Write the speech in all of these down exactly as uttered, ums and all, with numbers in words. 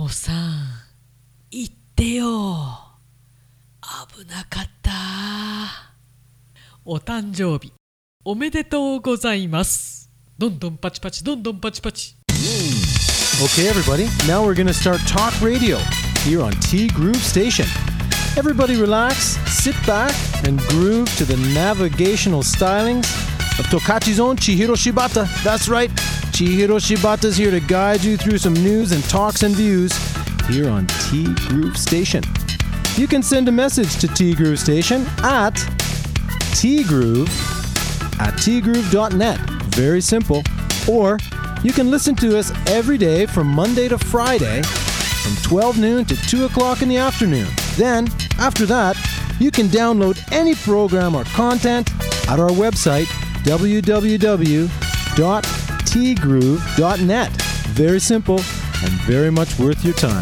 もさん言ってよ。危なかった。お誕生日おめでとうございます。どんどんパチパチどんどんパチパチ。 Okay, everybody, now we're gonna start talk radio here on T Groove Station. Everybody relax, sit back, and groove to the navigational stylings of Tokachi's own Chihiro Shibata. That's right, Chihiro Shibata's here to guide you through some news and talks and views here on T Groove Station. You can send a message to T Groove Station at tgroove at tgroove dot net. Very simple. Or you can listen to us every day from Monday to Friday from twelve noon to two o'clock in the afternoon. Then, after that, you can download any program or content at our website, w w w dot t groove dot net. Very simple and very much worth your time.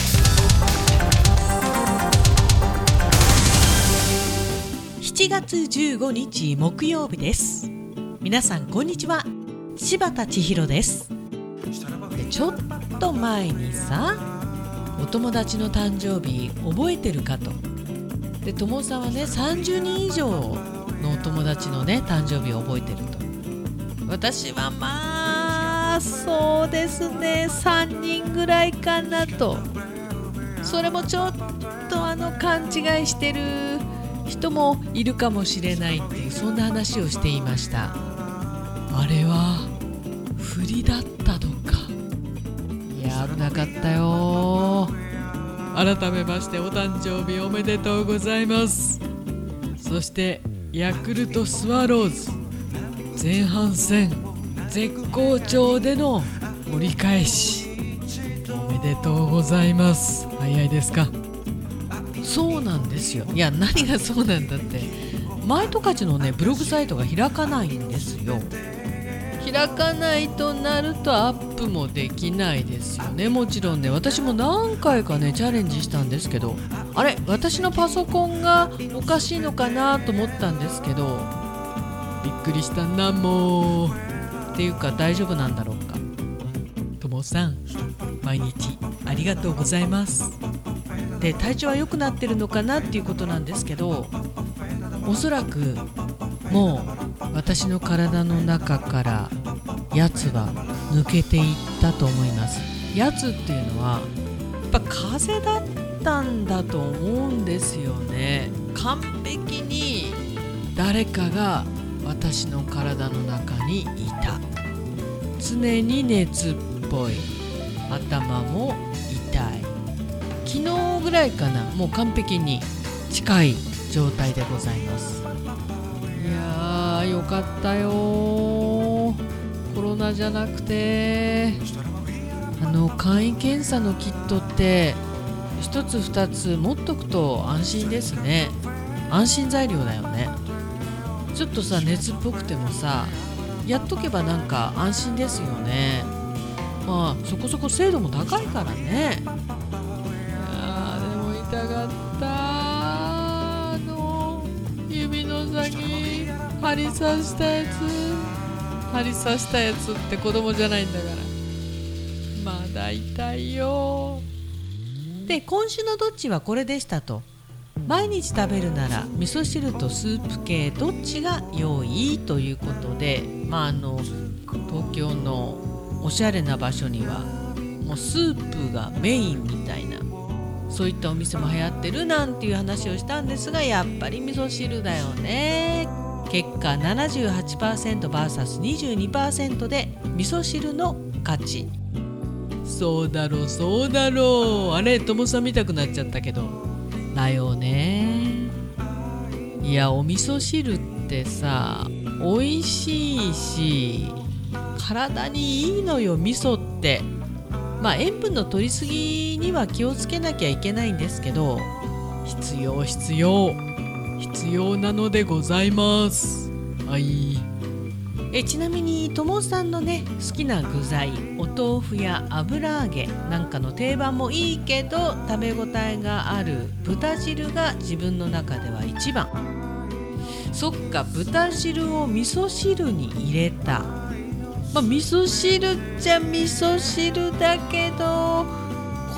しちがつじゅうごにち木曜日です。皆さんこんにちは。柴田千尋です。でちょっと前にさ、お友達の誕生日覚えてるかと。で友さんはねさんじゅうにん以上のお友達のね誕生日を覚えてると。私はまあそうですねさんにんぐらいかなと。それもちょっとあの勘違いしてる人もいるかもしれないっていう、そんな話をしていました。あれは振りだったのか。いや危なかったよ。改めましてお誕生日おめでとうございます。そしてヤクルトスワローズ前半戦絶好調での折り返しおめでとうございます。早いですか。そうなんですよ。いや何がそうなんだって、前十勝のねブログサイトが開かないんですよ。開かないとなるとアップもできないですよね。もちろんね私も何回かねチャレンジしたんですけど、あれ私のパソコンがおかしいのかなと思ったんですけど、びっくりしたなもう。っていうか大丈夫なんだろうか。ともさん毎日ありがとうございます。で体調は良くなってるのかなっていうことなんですけど、おそらくもう私の体の中からやつは抜けていったと思います。やつっていうのはやっぱ風邪だったんだと思うんですよね。完璧に誰かが私の体の中にいた。常に熱っぽい、頭も痛い。昨日ぐらいかな、もう完璧に近い状態でございます。いやーよかったよ。コロナじゃなくてあの簡易検査のキットって一つ二つ持っとくと安心ですね。安心材料だよね。ちょっとさ熱っぽくてもさやっとけばなんか安心ですよね。まあそこそこ精度も高いからね。いやでも痛かった。あの指の先針刺したやつ、針刺したやつって子供じゃないんだからまだ痛いよ。で今週のどっちはこれでしたと。毎日食べるなら味噌汁とスープ系どっちが良いということで、まああの東京のおしゃれな場所にはもうスープがメインみたいな、そういったお店も流行ってるなんていう話をしたんですが、やっぱり味噌汁だよね。結果 ななじゅうはちパーセントブイエスにじゅうにパーセント で味噌汁の勝ち。そうだろうそうだろう。あれともさん見たくなっちゃったけどだよね。いやお味噌汁ってさ美味しいし体にいいのよ味噌って。まあ塩分の摂りすぎには気をつけなきゃいけないんですけど、必要必要必要なのでございます。はい。えちなみにともさんのね好きな具材、お豆腐や油揚げなんかの定番もいいけど食べ応えがある豚汁が自分の中では一番。そっか豚汁を味噌汁に入れた。まあ、味噌汁っちゃ味噌汁だけど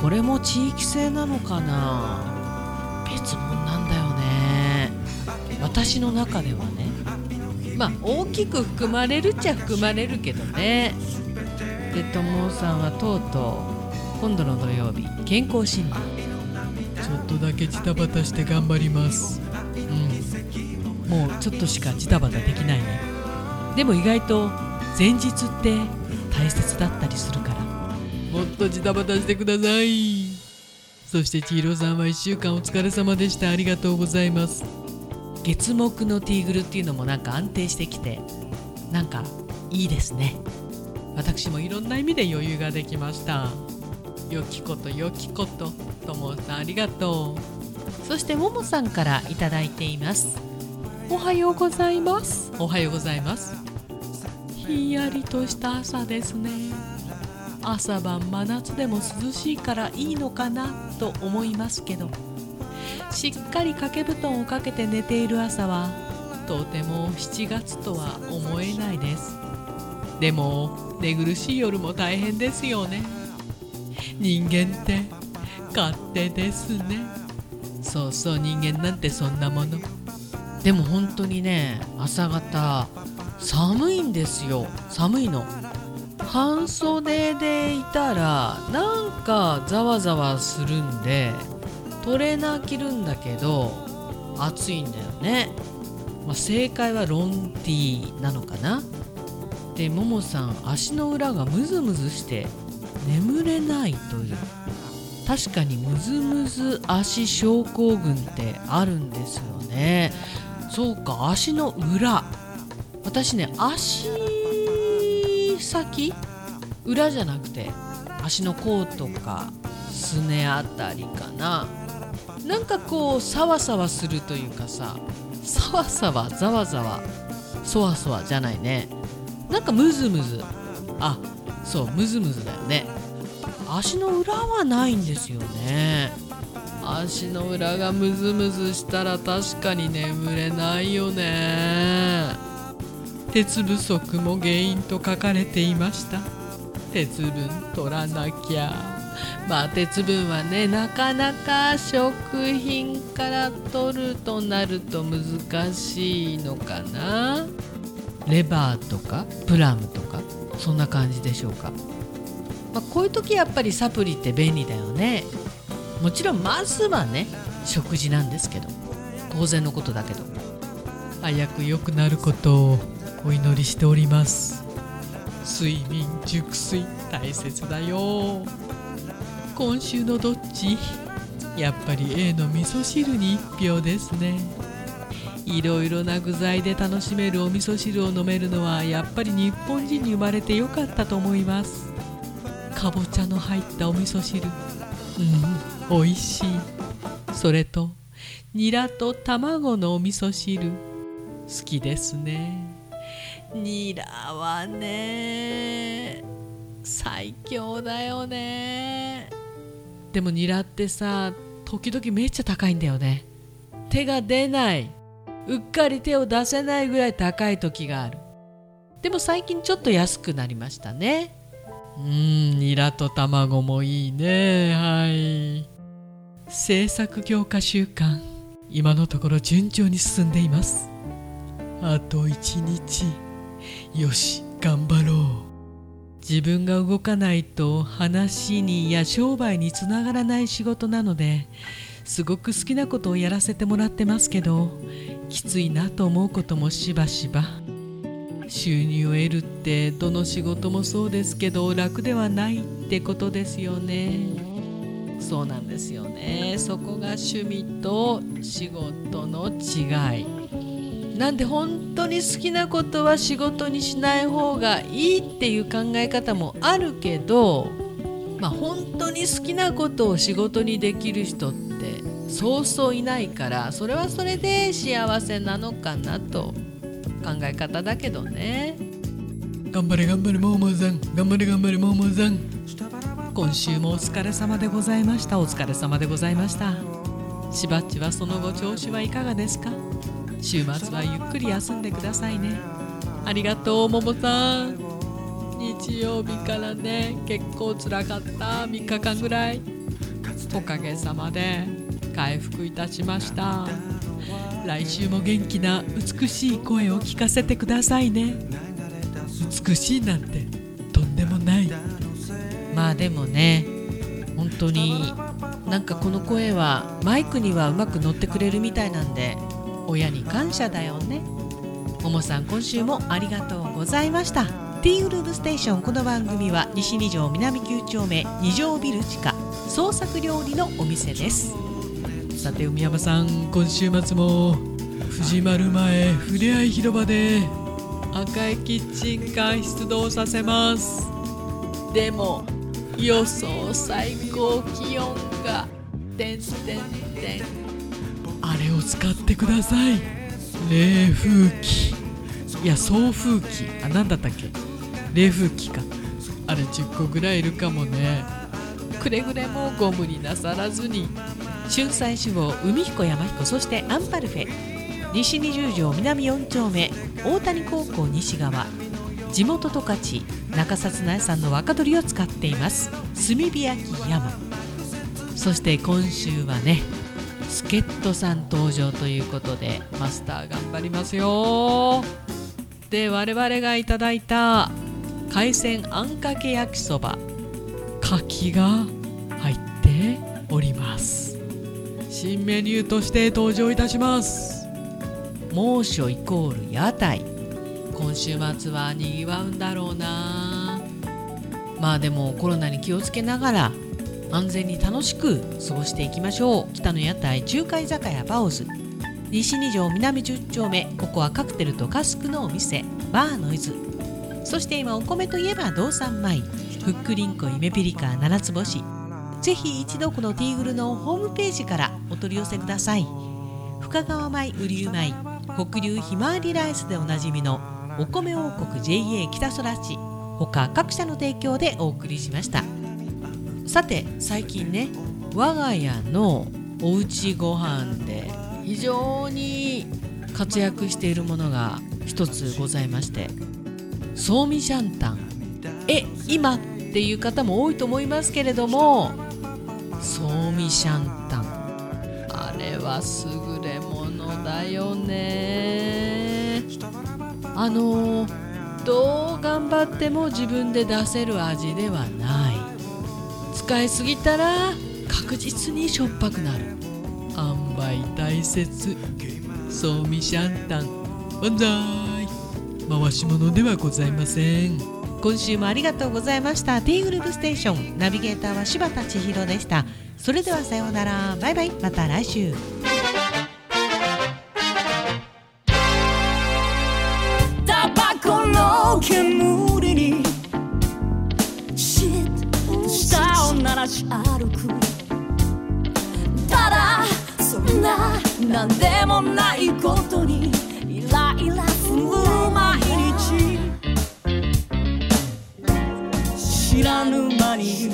これも地域性なのかな。別物なんだよね、私の中ではね。まあ大きく含まれるっちゃ含まれるけどね。で、ともさんはとうとう今度の土曜日健康診断、ちょっとだけジタバタして頑張ります。うん、もうちょっとしかジタバタできないね。でも意外と前日って大切だったりするから、もっとジタバタしてください。そして千尋さんはいっしゅうかんお疲れ様でした。ありがとうございます。月木のティーグルっていうのもなんか安定してきて、なんかいいですね。私もいろんな意味で余裕ができました。よきことよきこと、ともさんありがとう。そしてももさんからいただいています。おはようございます。おはようございます。ひんやりとした朝ですね。朝晩真夏でも涼しいからいいのかなと思いますけど、しっかり掛け布団をかけて寝ている朝はとてもしちがつとは思えないです。でも寝苦しい夜も大変ですよね。人間って勝手ですね。そうそう、人間なんてそんなもの。でも本当にね、朝方寒いんですよ。寒いの。半袖でいたらなんかざわざわするんでトレーナー着るんだけど暑いんだよね。まあ、正解はロンティーなのかな。で、ももさん足の裏がムズムズして眠れないという、確かにムズムズ足症候群ってあるんですよね。そうか、足の裏。私ね、足先裏じゃなくて足の甲とかすねあたりかな。なんかこうサワサワするというかさ、サワサワざわざわそわそわじゃないね、なんかムズムズ、あ、そうムズムズだよね。足の裏はないんですよね。足の裏がムズムズしたら確かに眠れないよね。鉄不足も原因と書かれていました。鉄分取らなきゃ。まあ鉄分はね、なかなか食品から取るとなると難しいのかな。レバーとかプラムとかそんな感じでしょうか。まあ、こういう時やっぱりサプリって便利だよね。もちろんまずはね食事なんですけど、当然のことだけど、早く良くなることをお祈りしております。睡眠熟睡大切だよ。今週のどっち？やっぱり A の味噌汁に一票ですね。いろいろな具材で楽しめるお味噌汁を飲めるのはやっぱり日本人に生まれてよかったと思います。かぼちゃの入ったお味噌汁、うん、美味しい。それとニラと卵のお味噌汁好きですね。ニラはね最強だよね。でもニラってさ、時々めっちゃ高いんだよね。手が出ない、うっかり手を出せないぐらい高い時がある。でも最近ちょっと安くなりましたね。うーん、ニラと卵もいいね。はい。制作強化週間、今のところ順調に進んでいます。あと一日、よし頑張ろう。自分が動かないと話にや商売につながらない仕事なので、すごく好きなことをやらせてもらってますけど、きついなと思うこともしばしば。収入を得るってどの仕事もそうですけど楽ではないってことですよね。そうなんですよね。そこが趣味と仕事の違いなんで、本当に好きなことは仕事にしない方がいいっていう考え方もあるけど、まあ本当に好きなことを仕事にできる人ってそうそういないから、それはそれで幸せなのかなと考え方だけどね。頑張れ頑張れももさん、頑張れ頑張れももさん。今週もお疲れ様でございました。お疲れ様でございました。しばっちはその後調子はいかがですか？週末はゆっくり休んでくださいね。ありがとうももさん。日曜日からね結構つらかった。みっかかんぐらいおかげさまで回復いたしました。来週も元気な美しい声を聞かせてくださいね。美しいなんてとんでもない。まあでもね、本当になんかこの声はマイクにはうまく乗ってくれるみたいなんで、親に感謝だよね。ももさん、今週もありがとうございました。ティーグループステーション、この番組は西に条南きゅう丁目に条ビル地下創作料理のお店です。さて海山さん、今週末も藤丸前ふれあい広場で赤いキッチンカー出動させます。でも予想最高気温がてんてんてん、あれを使ってください。冷風機、いや送風機、あ、なんだったっけ、冷風機か。あれじゅっこぐらいいるかもね。くれぐれもご無理なさらずに。春菜志望、海彦山彦、そしてアンパルフェ、西にじゅう条南よん丁目大谷高校西側、地元十勝中札内産の若鶏を使っています炭火焼き山。そして今週はね、助っ人さん登場ということで、マスター頑張りますよ。で、我々がいただいた海鮮あんかけ焼きそば、牡蠣が入っております。新メニューとして登場いたします。猛暑イコール屋台、今週末はにぎわうんだろうな。まあでもコロナに気をつけながら安全に楽しく過ごしていきましょう。北の屋台中華居酒屋バオズ、西に条南じゅう丁目、ここはカクテルとカスクのお店バーノイズ。そして今お米といえば道産米、ふっくりんこイメピリカ七つ星。ぜひ一度このティーグルのホームページからお取り寄せください。深川米、雨竜米、北流ひまわりライスでおなじみのお米王国 ジェイエー 北空地、他各社の提供でお送りしました。さて最近ね、我が家のおうちご飯で非常に活躍しているものが一つございまして、ソーミシャンタン。え、今っていう方も多いと思いますけれども、ソーミシャンタン、あれは優れものだよね。あのどう頑張っても自分で出せる味ではない。使いすぎたら確実にしょっぱくなる。塩梅大切。ソーミシャンタン万歳。回し物ではございません。今週もありがとうございました。ティーグループステーション、ナビゲーターは柴田千尋でした。それではさようなら、バイバイ、また来週。 タバコの煙にシッと舌を鳴らし歩く。ただそんななんでもないことにイライラする毎日。知らぬ間に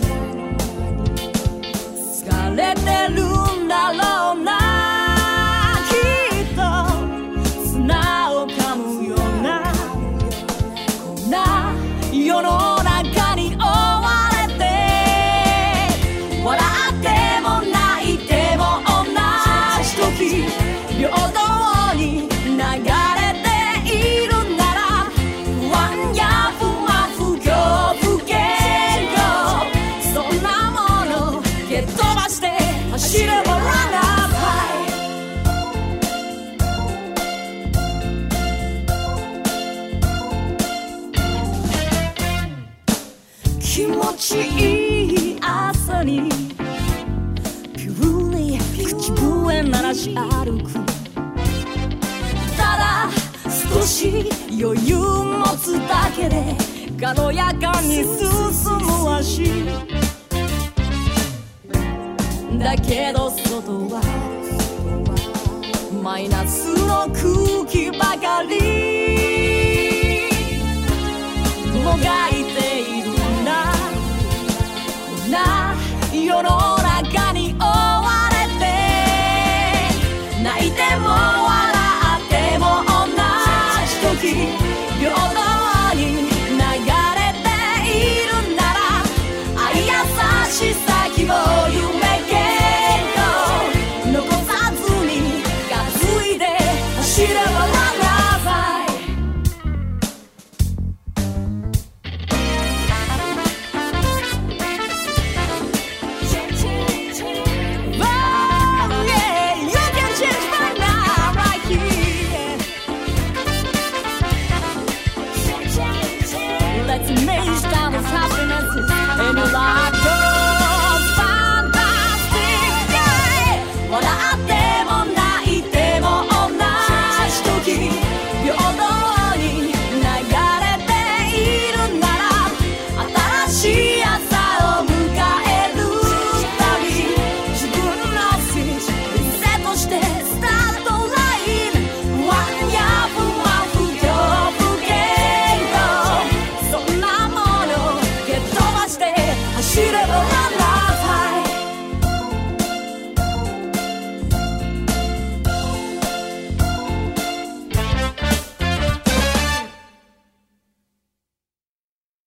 疲れてるんだろうな。きっと砂を噛むようなこんな世の中に追われて、笑っても泣いても同じ時平等に流れているなら、不安や不満不況不景況、そんなもの蹴飛ばして走ればランナー気持ちいい朝にピューに口笛鳴らし歩く。ただ少し余裕持つだけで軽やかに進む足だけど、外はマイナスの空気ばかりもがいているな。こんな世の